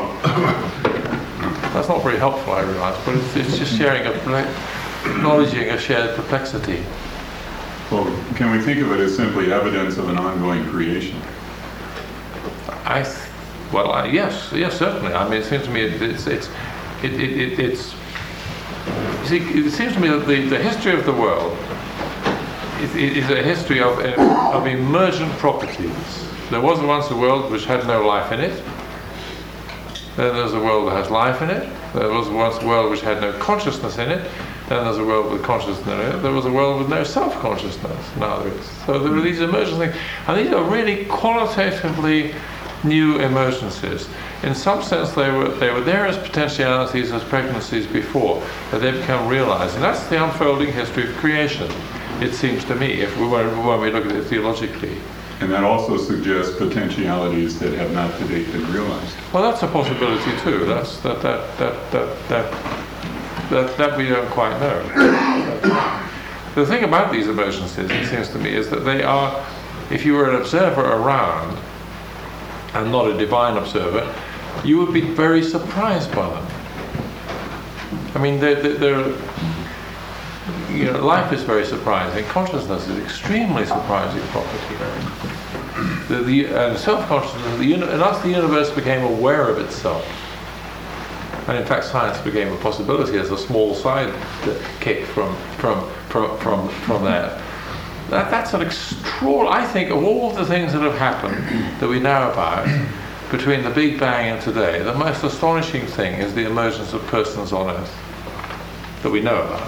That's not very helpful, I realise, but it's, it's just sharing a acknowledging a shared perplexity. Well, can we think of it as simply evidence of an ongoing creation? I, th- well, I, yes, yes, certainly. I mean, it seems to me it, it's it's it, it, it, it's. You see, it seems to me that the, the history of the world is, is a history of of emergent properties. There was once a world which had no life in it. Then there's a world that has life in it. There was once a world which had no consciousness in it. And then there's a world with consciousness in it, there was a world with no self-consciousness, now there is. So there are these emergent things, and these are really qualitatively new emergencies. In some sense, they were they were there as potentialities, as pregnancies before, but they become realized. And that's the unfolding history of creation, it seems to me, if we when we look at it theologically. And that also suggests potentialities that have not to date been realized. Well, that's a possibility too. That's that that that that that that, that we don't quite know. The thing about these emergencies, it seems to me, is that they are, if you were an observer around, and not a divine observer, you would be very surprised by them. I mean, they're, they're, they're, you know, life is very surprising. Consciousness is extremely surprising property. The, the, and self-consciousness, the uni- and as the universe became aware of itself, and in fact science became a possibility as a small side kick from, from, from, from, from that. That, that's an extraordinary, I think, of all the things that have happened that we know about between the Big Bang and today, the most astonishing thing is the emergence of persons on Earth that we know about.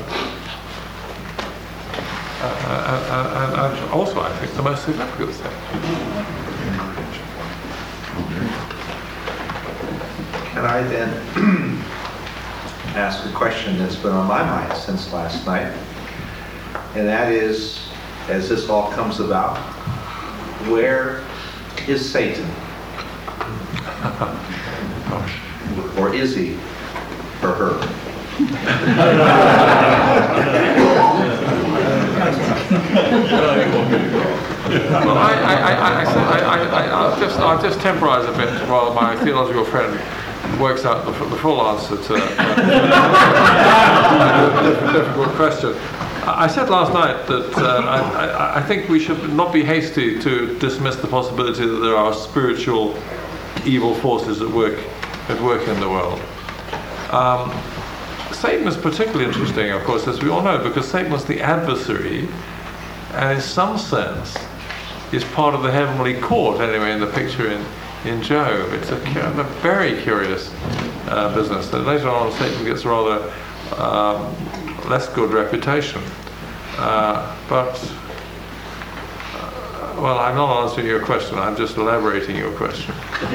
Uh, and, and, and also, I think, the most significant thing. Can I then ask a question that's been on my mind since last night? And that is, as this all comes about, where is Satan? Or is he, or her? Well, I, I, I, I, I, I, I'll just, I'll just temporize a bit while my theological friend works out the, the full answer to a difficult question. I said last night that uh, I, I, I think we should not be hasty to dismiss the possibility that there are spiritual evil forces at work at work in the world. Um, Satan is particularly interesting, of course, as we all know, because Satan was the adversary, and in some sense is part of the heavenly court, anyway, in the picture in, in Job. It's a, a very curious uh, business. And later on, Satan gets a rather um, less good reputation. Uh, but, uh, well, I'm not answering your question, I'm just elaborating your question.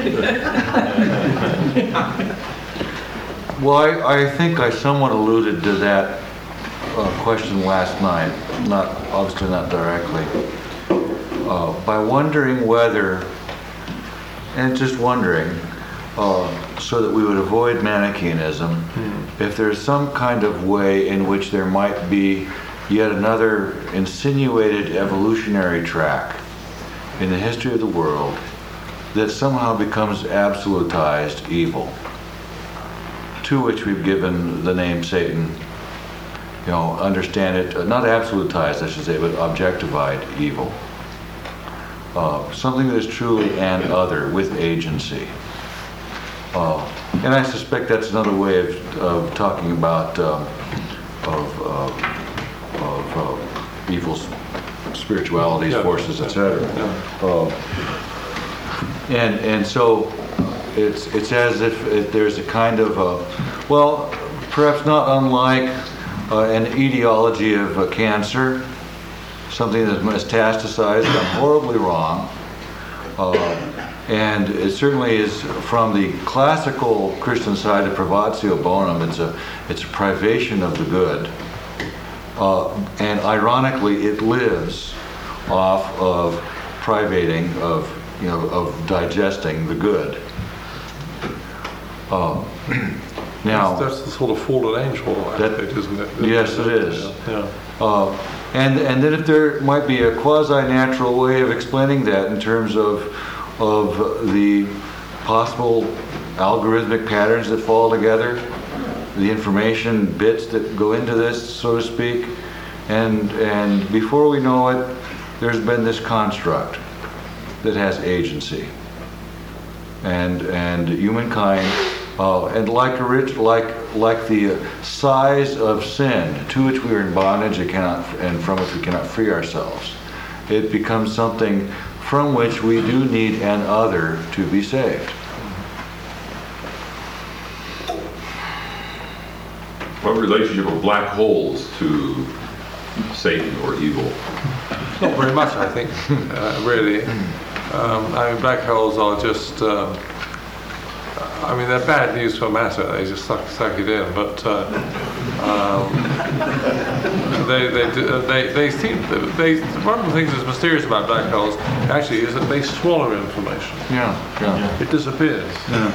Well, I, I think I somewhat alluded to that uh, question last night, not obviously not directly, uh, by wondering whether, and just wondering, uh, so that we would avoid Manichaeanism, hmm. if there's some kind of way in which there might be yet another insinuated evolutionary track in the history of the world that somehow becomes absolutized evil, to which we've given the name Satan. You know, understand it, not absolutized, I should say, but objectified evil. Uh, something that is truly an other with agency. Uh, and I suspect that's another way of, of talking about um, of, uh, of uh, evil spiritualities, yeah. forces, et cetera. Yeah. Uh, and and so it's it's as if it, there's a kind of a, well, perhaps not unlike uh, an etiology of uh, cancer, something that's metastasized, gone horribly wrong. Uh, and it certainly is, from the classical Christian side of privatio bonum, it's a it's a privation of the good. Uh, and ironically, it lives off of privating, of you know, of digesting the good. Uh, now, that's, that's the sort of fallen angel aspect, isn't it? Yes, it is. Yeah. Uh, and and then if there might be a quasi-natural way of explaining that in terms of of the possible algorithmic patterns that fall together, the information bits that go into this, so to speak, and and before we know it, there's been this construct that has agency, and and humankind, uh, and like a rich, like like the size of sin to which we are in bondage and cannot, and from which we cannot free ourselves, it becomes something from which we do need an other to be saved. What relationship of black holes to Satan or evil? Not very much, I think, uh, really. Um, I mean, black holes are just, um, I mean, they're bad news for matter. They just suck, suck it in. But uh, um, they, they, do- they, they seem, they, one of the things that's mysterious about black holes actually is that they swallow information. Yeah, yeah. It disappears.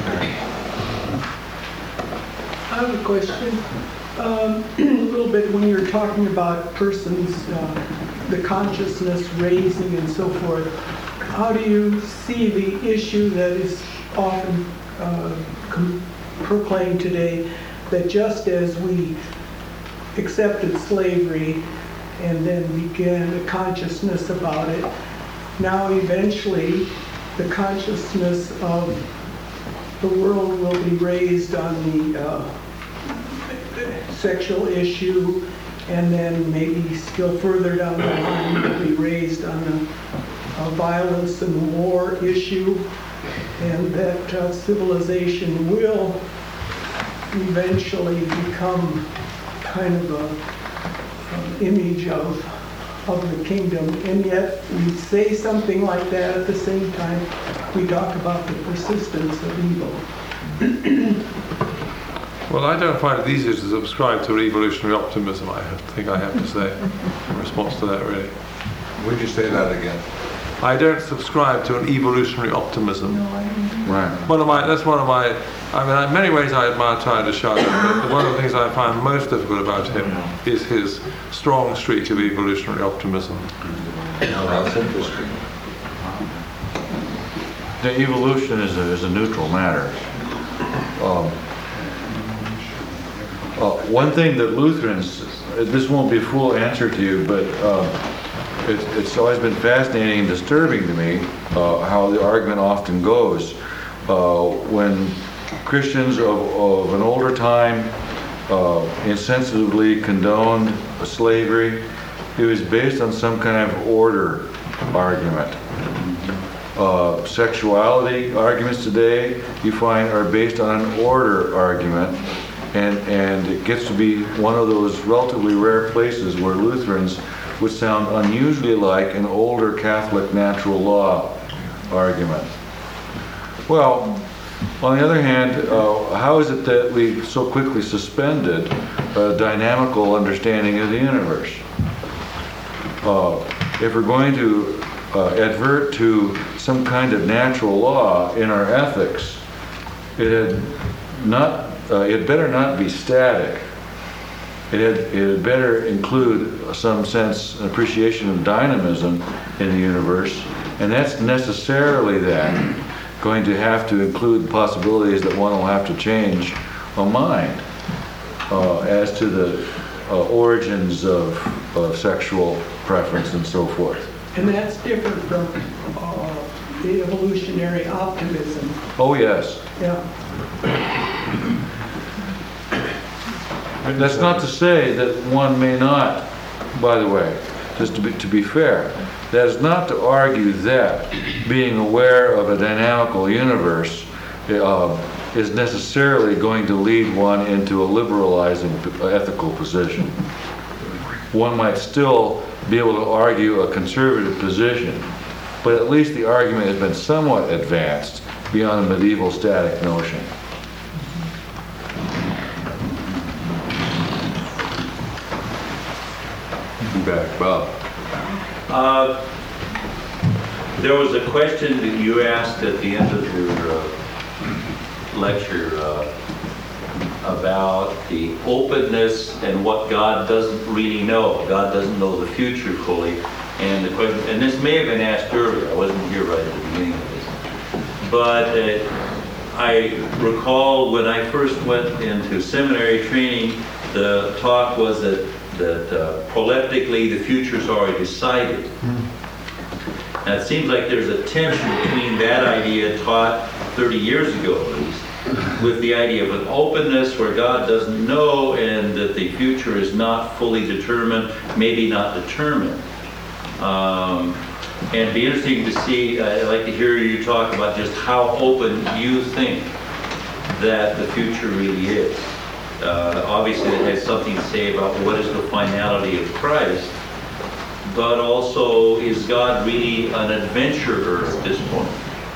I have a question. Um, a little bit when you're talking about persons, uh, the consciousness raising and so forth, how do you see the issue that is often uh, com- proclaimed today, that just as we accepted slavery and then began a consciousness about it, now eventually the consciousness of the world will be raised on the uh, sexual issue, and then maybe still further down the line will be raised on the uh, violence and war issue, and that uh, civilization will eventually become kind of a, an image of of the kingdom, and yet we say something like that at the same time we talk about the persistence of evil. Well, I don't find it easy to subscribe to evolutionary optimism, I have- think I have to say, in response to that, really. Would you say that again? I don't subscribe to an evolutionary optimism. Right. One of my, that's one of my, I mean, in many ways I admire Tyler Sharp, but one of the things I find most difficult about him is his strong streak of evolutionary optimism. That's interesting. The evolution is a, is a neutral matter. Um, uh, one thing that Lutherans, uh, this won't be a full answer to you, but uh, it, it's always been fascinating and disturbing to me uh, how the argument often goes. Uh, when Christians of, of an older time uh, insensitively condoned slavery, it was based on some kind of order argument. Uh, sexuality arguments today, you find, are based on an order argument, and, and it gets to be one of those relatively rare places where Lutherans would sound unusually like an older Catholic natural law argument. Well, on the other hand, uh, how is it that we so quickly suspended a dynamical understanding of the universe? Uh, if we're going to uh, advert to some kind of natural law in our ethics, it had not, uh, it had better not be static. It had, it had better include some sense, appreciation of dynamism in the universe, and that's necessarily then going to have to include possibilities that one will have to change a mind uh, as to the uh, origins of, of sexual preference and so forth. And that's different from uh, the evolutionary optimism. Oh, yes. Yeah. That's not to say that one may not, by the way, just to be, to be fair, that is not to argue that being aware of a dynamical universe uh, is necessarily going to lead one into a liberalizing ethical position. One might still be able to argue a conservative position, but at least the argument has been somewhat advanced beyond a medieval static notion. Back, Bob. Uh, There was a question that you asked at the end of your uh, lecture uh, about the openness and what God doesn't really know. God doesn't know the future fully. And the question, and this may have been asked earlier, I wasn't here right at the beginning of this. But uh, I recall when I first went into seminary training, the talk was that, that uh, proleptically the future's already decided. Now, it seems like there's a tension between that idea taught thirty years ago at least, with the idea of an openness where God doesn't know and that the future is not fully determined, maybe not determined. Um, and it'd be interesting to see, I'd like to hear you talk about just how open you think that the future really is. uh, obviously it has something to say about what is the finality of Christ, but also, is God really an adventurer at this point?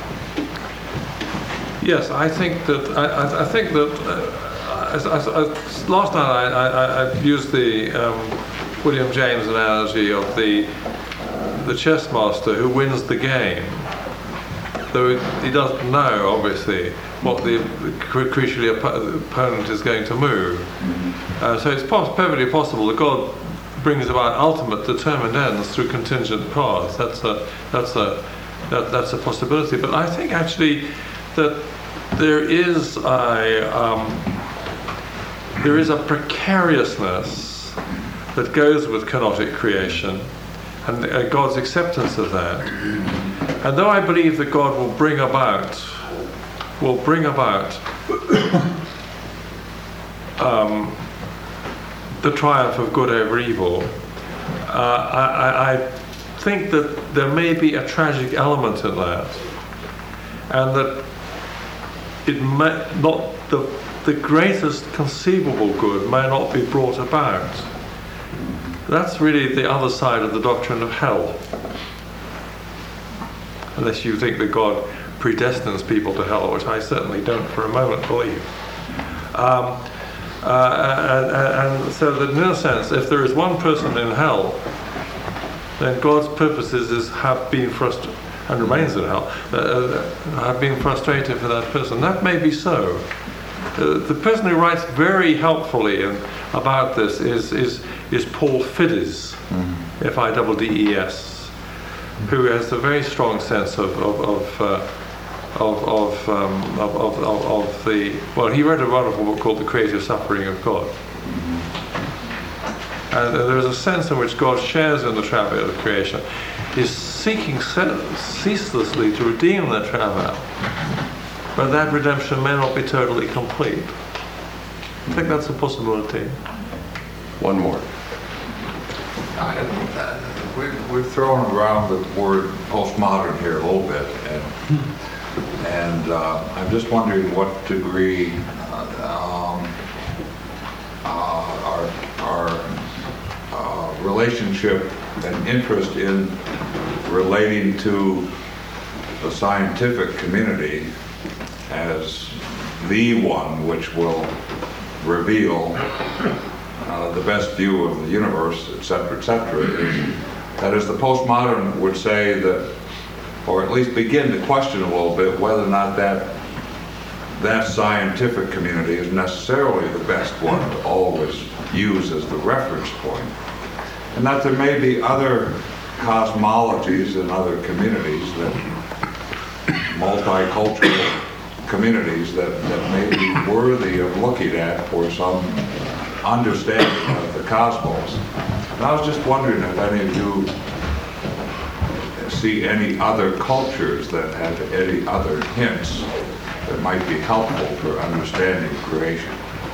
Yes, I think that I, I, I think that uh, as, as, as last night I, I, I used the um, William James analogy of the the chess master who wins the game, though he doesn't know obviously what the, the crucially oppo- opponent is going to move. Uh, so it's pos- perfectly possible that God brings about ultimate determined ends through contingent paths. That's a that's a that, that's a possibility. But I think actually that there is a um, there is a precariousness that goes with kenotic creation, and uh, God's acceptance of that. And though I believe that God will bring about will bring about um, the triumph of good over evil, uh, I, I think that there may be a tragic element in that, and that it may not the the greatest conceivable good may not be brought about. That's really the other side of the doctrine of hell. Unless you think that God predestines people to hell, which I certainly don't for a moment believe. Um, uh, and, and so that in a sense, if there is one person in hell, then God's purposes is, have been frustrated, and remains in hell, uh, have been frustrated for that person. That may be so. Uh, the person who writes very helpfully in, about this is is is Paul Fides, mm-hmm. F I D D E S, who has a very strong sense of of of, uh, of, of, um, of, of, of of the well. He wrote a wonderful book called The Creative Suffering of God, mm-hmm. and uh, there is a sense in which God shares in the travail of creation, is seeking se- ceaselessly to redeem that travail. But that redemption may not be totally complete. I think that's a possibility. One more. I, uh, we, we've thrown around the word postmodern here a little bit, and and uh, I'm just wondering what degree uh, um, uh, our our uh, relationship and interest in relating to the scientific community as the one which will reveal uh, the best view of the universe, et cetera, et cetera. Is, that is, the postmodern would say that, or at least begin to question a little bit whether or not that that scientific community is necessarily the best one to always use as the reference point, and that there may be other cosmologies and other communities, that multicultural communities that, that may be worthy of looking at for some understanding of the cosmos. And I was just wondering if any of you see any other cultures that have any other hints that might be helpful for understanding creation.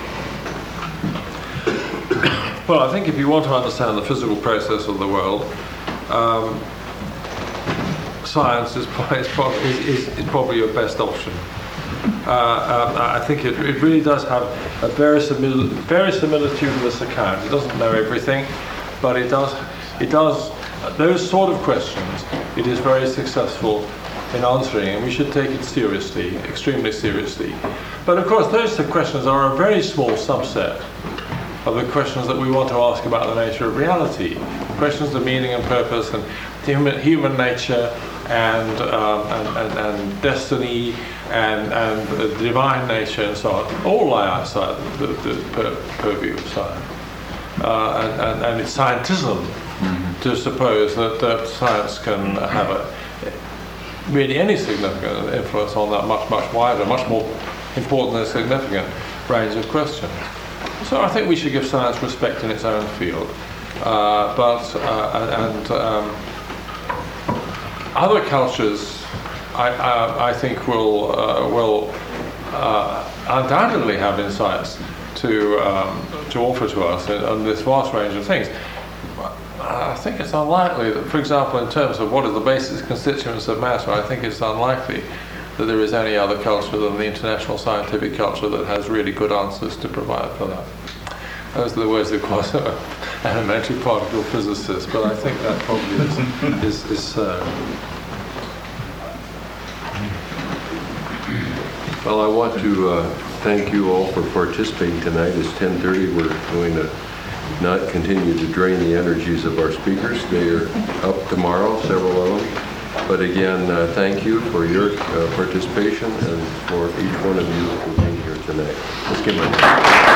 Well, I think if you want to understand the physical process of the world, um, science is, is, is, is probably your best option. Uh, um, I think it, it really does have a verisimil- verisimilitude in this account. It doesn't know everything, but it does, it does, those sort of questions, it is very successful in answering, and we should take it seriously, extremely seriously. But of course, those questions are a very small subset of the questions that we want to ask about the nature of reality. Questions of meaning and purpose and human, human nature and, um, and, and, and destiny and, and the divine nature and so on, all lie outside the, the pur- purview of science. Uh, and, and, and it's scientism mm-hmm. to suppose that, that science can have a, really any significant influence on that much, much wider, much more important and significant range of questions. So I think we should give science respect in its own field. Uh, but, uh, and um, other cultures, I, I, I think, will, uh, will uh, undoubtedly have insights to, um, to offer to us in, in this vast range of things. I think it's unlikely that, for example, in terms of what are the basic constituents of matter, I think it's unlikely that there is any other culture than the international scientific culture that has really good answers to provide for that. Those are the words, of course, of an elementary particle physicist, but I think that probably is, is, is so. Well, I want to uh, thank you all for participating tonight. It's ten thirty. We're going to not continue to drain the energies of our speakers. They are up tomorrow, several of them. But again, uh, thank you for your uh, participation and for each one of you for being here tonight. Let's give them a